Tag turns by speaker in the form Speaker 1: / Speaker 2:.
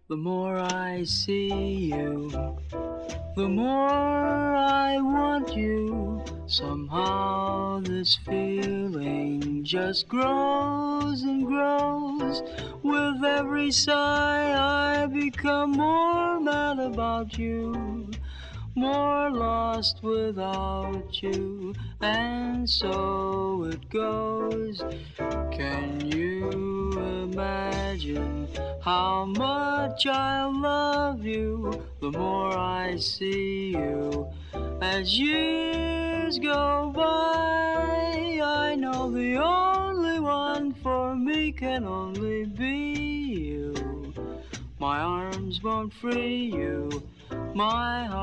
Speaker 1: The more I see you, the more I want you. Somehow this feeling just grows and grows. With every sigh I become more mad about you, more lost without you, and so it goes. Can you imagine how much I love you? The more I see you, as years go by, I know the only one for me can only be you. My arms won't free you, my heart